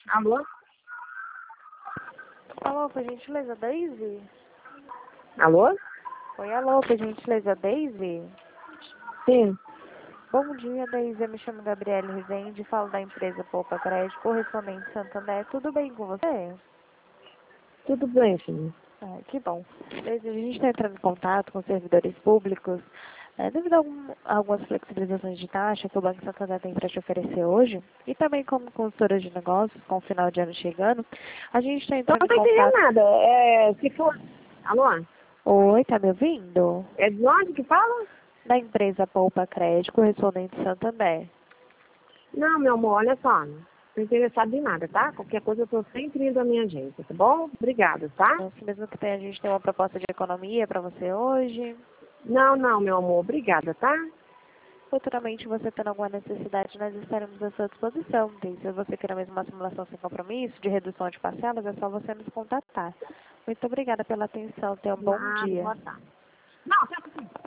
Alô? Alô, por gentileza, Daisy? Alô? Oi, alô, por gentileza, Daisy? Sim. Bom dia, Daisy. Eu me chamo Gabriele Rezende, falo da empresa Poupa Crédito, correspondente Santander. Tudo bem com você? Tudo bem, filho. Ah, que bom. Daisy, a gente está entrando em contato com servidores públicos devido a algumas flexibilizações de taxa que o Banco Santander tem para te oferecer hoje, e também como consultora de negócios, com o final de ano chegando, a gente está Não entrando em tô entendendo contato... nada. Se for... Alô? Oi, tá me ouvindo? É de onde que fala? Da empresa Poupa Crédito, correspondente Santander. Não, meu amor, olha só. Não tô interessado em nada, tá? Qualquer coisa eu tô sempre indo à minha agência, tá bom? Obrigada, tá? Assim mesmo que a gente tem uma proposta de economia para você hoje. Não, meu amor, obrigada, tá? Futuramente, você tendo alguma necessidade, nós estaremos à sua disposição. Se você quer mesmo uma simulação sem compromisso, de redução de parcelas, é só você nos contatar. Muito obrigada pela atenção. Tenha um bom Nada, dia. boa tarde. Não,